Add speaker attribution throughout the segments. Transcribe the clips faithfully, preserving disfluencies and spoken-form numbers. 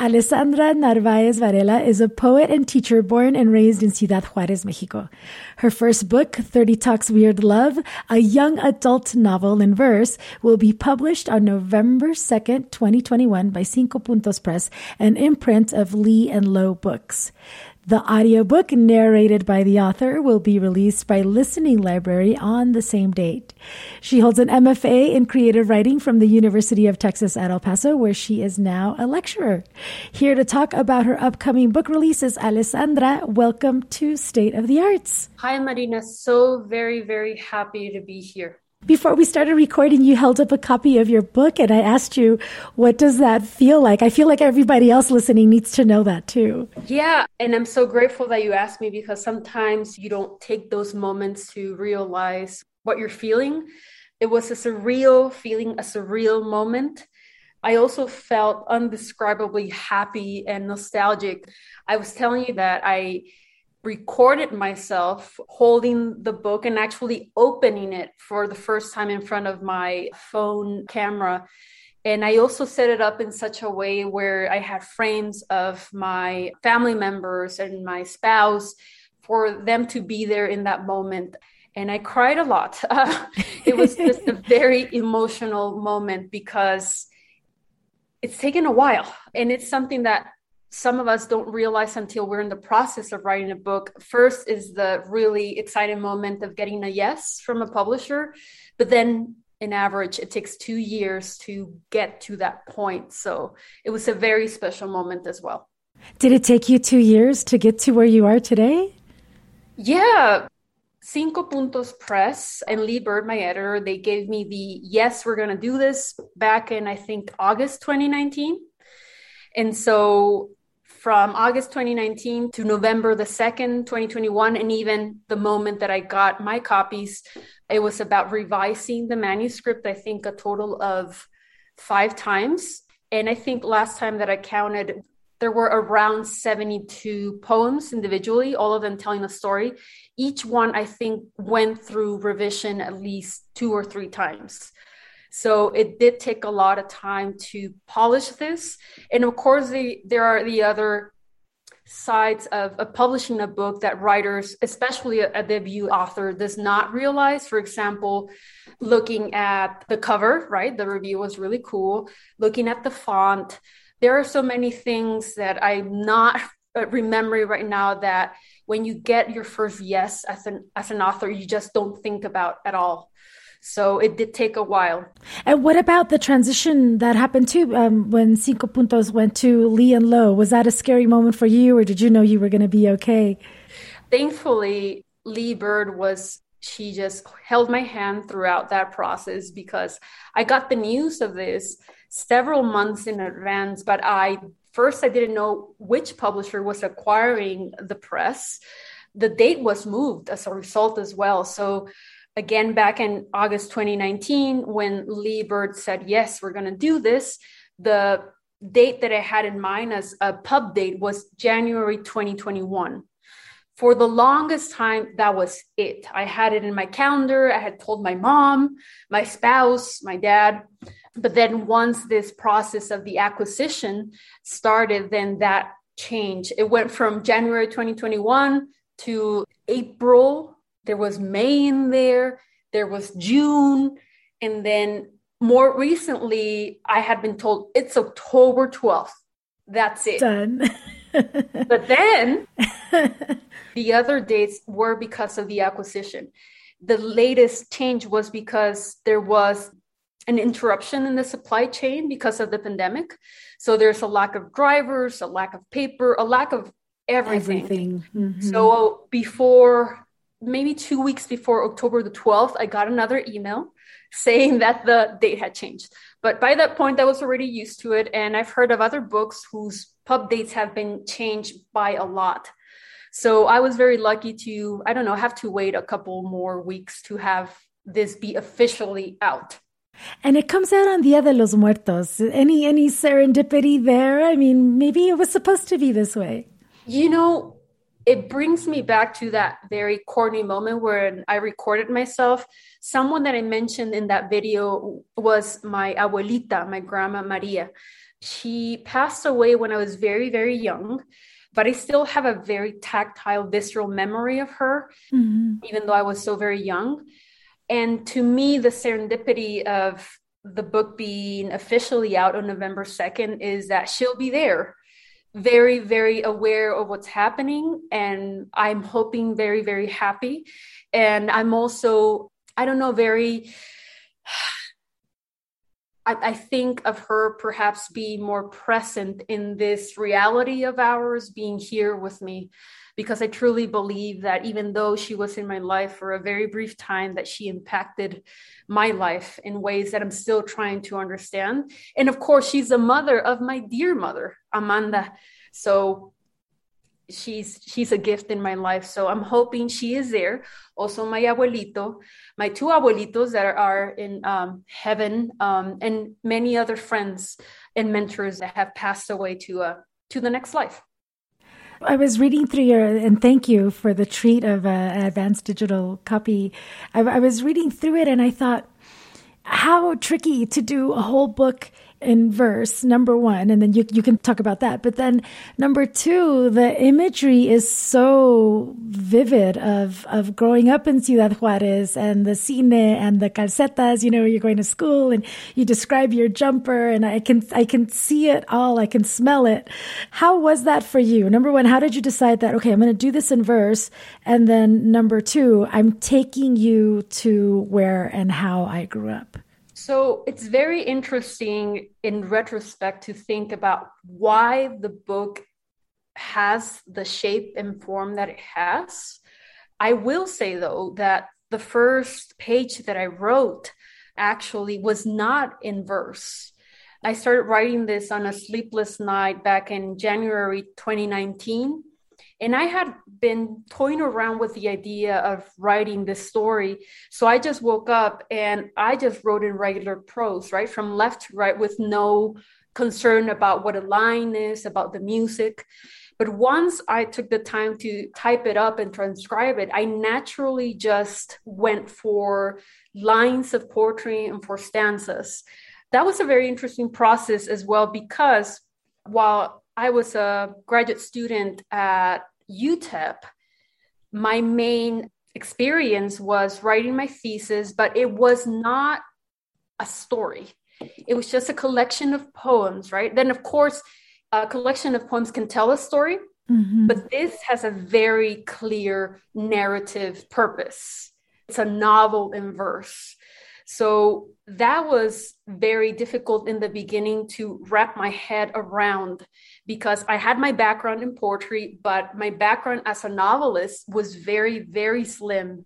Speaker 1: Alessandra Narvaez Varela is a poet and teacher born and raised in Ciudad Juárez, Mexico. Her first book, thirty Talks Weird Love, a young adult novel in verse, will be published on November second, twenty twenty-one by Cinco Puntos Press, an imprint of Lee and Low Books. The audiobook, narrated by the author, will be released by Listening Library on the same date. She holds an M F A in creative writing from the University of Texas at El Paso, where she is now a lecturer. Here to talk about her upcoming book releases, Alessandra, welcome to State of the Arts.
Speaker 2: Hi, Marina. So very, very happy to be here.
Speaker 1: Before we started recording, you held up a copy of your book, and I asked you, what does that feel like? I feel like everybody else listening needs to know that too.
Speaker 2: Yeah, and I'm so grateful that you asked me, because sometimes you don't take those moments to realize what you're feeling. It was a surreal feeling, a surreal moment. I also felt undescribably happy and nostalgic. I was telling you that I recorded myself holding the book and actually opening it for the first time in front of my phone camera. And I also set it up in such a way where I had frames of my family members and my spouse for them to be there in that moment. And I cried a lot. Uh, it was just a very emotional moment, because it's taken a while. And it's something that some of us don't realize until we're in the process of writing a book. First is the really exciting moment of getting a yes from a publisher, but then in average, it takes two years to get to that point. So it was a very special moment as well.
Speaker 1: Did it take you two years to get to where you are today?
Speaker 2: Yeah. Cinco Puntos Press and Lee Bird, my editor, they gave me the yes, we're going to do this back in, I think, August twenty nineteen. And so from August twenty nineteen to November the second, twenty twenty-one, and even the moment that I got my copies, it was about revising the manuscript, I think a total of five times. And I think last time that I counted, there were around seventy-two poems individually, all of them telling a story. Each one, I think, went through revision at least two or three times. So it did take a lot of time to polish this. And of course, the, there are the other sides of, of publishing a book that writers, especially a, a debut author, does not realize. For example, looking at the cover, right? The review was really cool. Looking at the font. There are so many things that I'm not remembering right now that when you get your first yes as an, as an author, you just don't think about at all. So it did take a while.
Speaker 1: And what about the transition that happened too um, when Cinco Puntos went to Lee and Low? Was that a scary moment for you, or did you know you were going to be okay?
Speaker 2: Thankfully, Lee Bird was, she just held my hand throughout that process, because I got the news of this several months in advance, but I first I didn't know which publisher was acquiring the press. The date was moved as a result as well. So again, back in August twenty nineteen, when Lee Bird said, yes, we're going to do this, the date that I had in mind as a pub date was January twenty twenty-one. For the longest time, that was it. I had it in my calendar. I had told my mom, my spouse, my dad. But then once this process of the acquisition started, then that changed. It went from January twenty twenty-one to April. There was May in there. There was June. And then more recently, I had been told it's October twelfth. That's it.
Speaker 1: Done.
Speaker 2: But then the other dates were because of the acquisition. The latest change was because there was an interruption in the supply chain because of the pandemic. So there's a lack of drivers, a lack of paper, a lack of everything.
Speaker 1: Everything. Mm-hmm.
Speaker 2: So before, maybe two weeks before October the twelfth, I got another email saying that the date had changed. But by that point, I was already used to it. And I've heard of other books whose pub dates have been changed by a lot. So I was very lucky to, I don't know, have to wait a couple more weeks to have this be officially out.
Speaker 1: And it comes out on Dia de los Muertos. Any any serendipity there? I mean, maybe it was supposed to be this way.
Speaker 2: You know, it brings me back to that very corny moment where I recorded myself. Someone that I mentioned in that video was my abuelita, my grandma Maria. She passed away when I was very, very young, but I still have a very tactile, visceral memory of her, mm-hmm. even though I was so very young. And to me, the serendipity of the book being officially out on November second is that she'll be there, very, very aware of what's happening. And I'm hoping very, very happy. And I'm also, I don't know, very... I, I think of her perhaps being more present in this reality of ours, being here with me, because I truly believe that even though she was in my life for a very brief time, that she impacted my life in ways that I'm still trying to understand. And of course, she's the mother of my dear mother, Amanda. So she's she's a gift in my life. So I'm hoping she is there. Also, my abuelito, my two abuelitos that are in um, heaven, um, and many other friends and mentors that have passed away to uh, to the next life.
Speaker 1: I was reading through your, and thank you for the treat of uh, an advanced digital copy. I, I was reading through it and I thought, how tricky to do a whole book in verse, number one, and then you you can talk about that. But then number two, the imagery is so vivid of of growing up in Ciudad Juarez and the cine and the calcetas, you know, you're going to school and you describe your jumper and I can I can see it all, I can smell it. How was that for you? Number one, how did you decide that, okay, I'm going to do this in verse? And then number two, I'm taking you to where and how I grew up.
Speaker 2: So it's very interesting in retrospect to think about why the book has the shape and form that it has. I will say, though, that the first page that I wrote actually was not in verse. I started writing this on a sleepless night back in January twenty nineteen. And I had been toying around with the idea of writing this story. So I just woke up and I just wrote in regular prose, right? From left to right, with no concern about what a line is, about the music. But once I took the time to type it up and transcribe it, I naturally just went for lines of poetry and for stanzas. That was a very interesting process as well, because while I was a graduate student at U T E P, my main experience was writing my thesis, but it was not a story. It was just a collection of poems, right? Then, of course, a collection of poems can tell a story, mm-hmm. but this has a very clear narrative purpose. It's a novel in verse. So that was very difficult in the beginning to wrap my head around, because I had my background in poetry, but my background as a novelist was very, very slim.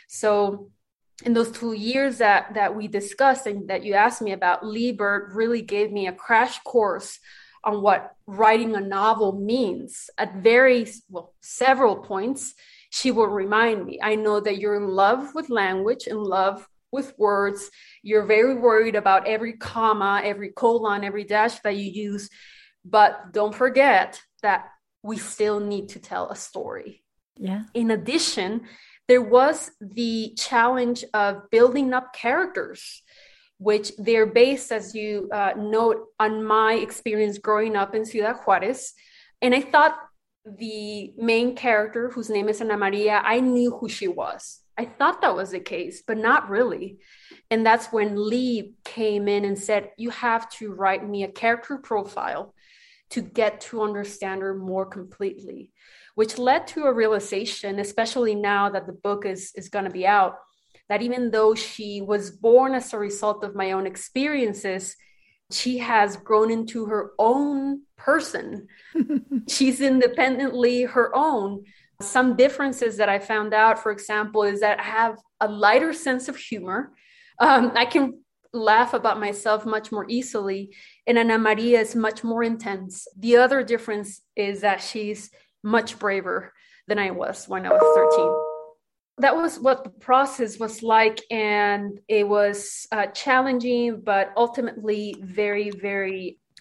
Speaker 2: So in those two years that, that we discussed and that you asked me about, Lee Bird really gave me a crash course on what writing a novel means. At very, well, several points, she will remind me, I know that you're in love with language, in love with words. You're very worried about every comma, every colon, every dash that you use. But don't forget that we still need to tell a story.
Speaker 1: Yeah.
Speaker 2: In addition, there was the challenge of building up characters, which they're based, as you uh, note, on my experience growing up in Ciudad Juarez. And I thought the main character, whose name is Ana Maria, I knew who she was. I thought that was the case, but not really. And that's when Lee came in and said, you have to write me a character profile to get to understand her more completely, which led to a realization, especially now that the book is, is going to be out, that even though she was born as a result of my own experiences, she has grown into her own person. She's independently her own. Some differences that I found out, for example, is that I have a lighter sense of humor. Um, I can laugh about myself much more easily. And Ana Maria is much more intense. The other difference is that she's much braver than I was when I was thirteen. That was what the process was like. And it was uh, challenging, but ultimately very, very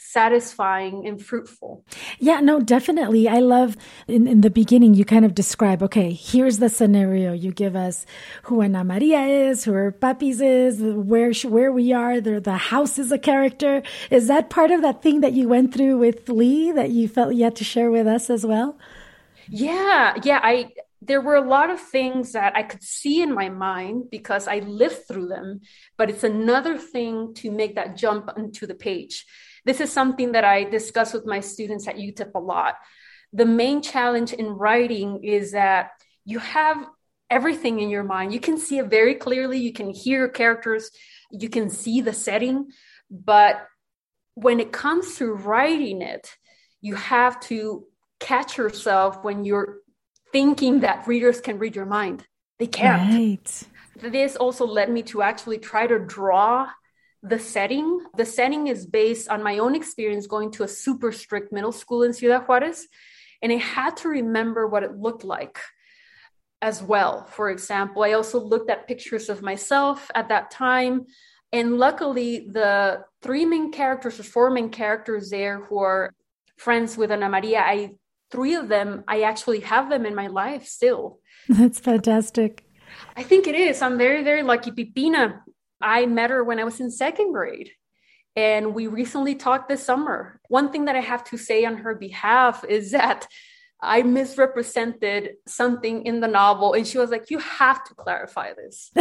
Speaker 2: satisfying and fruitful.
Speaker 1: Yeah, no, definitely. I love in, in the beginning, you kind of describe, okay, here's the scenario. You give us who Ana Maria is, who her papis is, where she, where we are, the, the house is a character. Is that part of that thing that you went through with Lee that you felt you had to share with us as well?
Speaker 2: Yeah, yeah. I there were a lot of things that I could see in my mind because I lived through them, but it's another thing to make that jump onto the page. This is something that I discuss with my students at U T E P a lot. The main challenge in writing is that you have everything in your mind. You can see it very clearly. You can hear characters. You can see the setting. But when it comes to writing it, you have to catch yourself when you're thinking that readers can read your mind. They can't.
Speaker 1: Right.
Speaker 2: This also led me to actually try to draw the setting. The setting is based on my own experience going to a super strict middle school in Ciudad Juarez. And I had to remember what it looked like as well. For example, I also looked at pictures of myself at that time. And luckily, the three main characters or four main characters there who are friends with Ana Maria, I three of them, I actually have them in my life still.
Speaker 1: That's fantastic.
Speaker 2: I think it is. I'm very, very lucky. Pipina, I met her when I was in second grade, and we recently talked this summer. One thing that I have to say on her behalf is that I misrepresented something in the novel, and she was like, "You have to clarify this."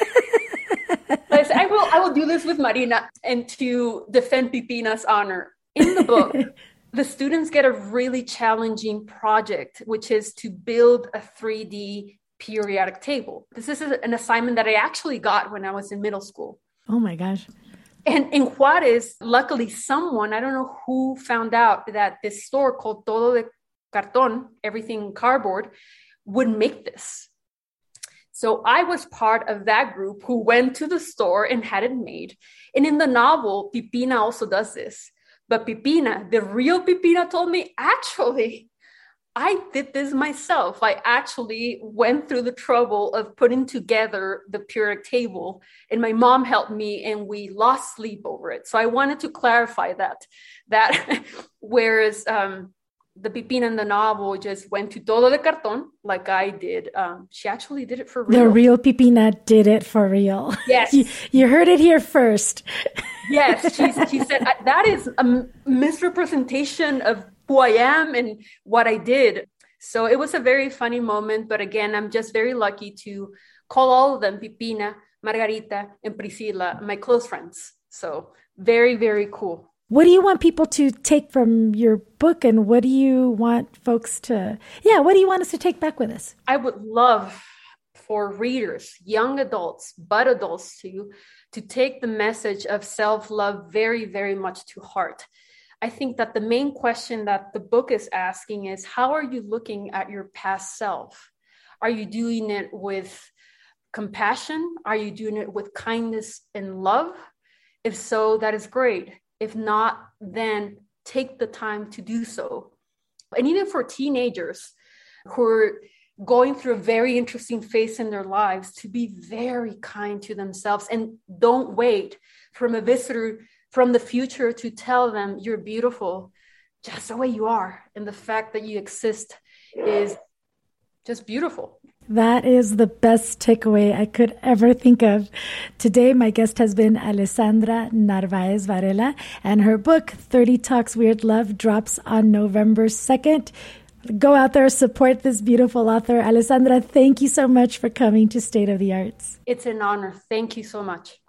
Speaker 2: I said, I will, I will do this with Marina, and to defend Pipina's honor. In the book, the students get a really challenging project, which is to build a three D periodic table. This is an assignment that I actually got when I was in middle school.
Speaker 1: Oh my gosh.
Speaker 2: And in Juarez, luckily someone, I don't know who, found out that this store called Todo de Cartón, everything in cardboard, would make this. So I was part of that group who went to the store and had it made. And in the novel, Pipina also does this. But Pipina, the real Pipina, told me, actually, I did this myself. I actually went through the trouble of putting together the periodic table, and my mom helped me, and we lost sleep over it. So I wanted to clarify that, that whereas um, the Pipina in the novel just went to Todo de Cartón, like I did, um, she actually did it for real.
Speaker 1: The real Pipina did it for real.
Speaker 2: Yes.
Speaker 1: you, you heard it here first.
Speaker 2: Yes, she, she said, that is a misrepresentation of who I am and what I did. So it was a very funny moment. But again, I'm just very lucky to call all of them Pipina, Margarita, and Priscilla, my close friends. So very, very cool.
Speaker 1: What do you want people to take from your book, and what do you want folks to, yeah, what do you want us to take back with us?
Speaker 2: I would love for readers, young adults, but adults too, to take the message of self-love very, very much to heart. I think that the main question that the book is asking is, how are you looking at your past self? Are you doing it with compassion? Are you doing it with kindness and love? If so, that is great. If not, then take the time to do so. And even for teenagers who are going through a very interesting phase in their lives, to be very kind to themselves, and don't wait from a visitor from the future to tell them you're beautiful just the way you are. And the fact that you exist is just beautiful.
Speaker 1: That is the best takeaway I could ever think of. Today, my guest has been Alessandra Narvaez Varela, and her book, thirty Talks Weird Love, drops on November second. Go out there, support this beautiful author. Alessandra, thank you so much for coming to State of the Arts.
Speaker 2: It's an honor. Thank you so much.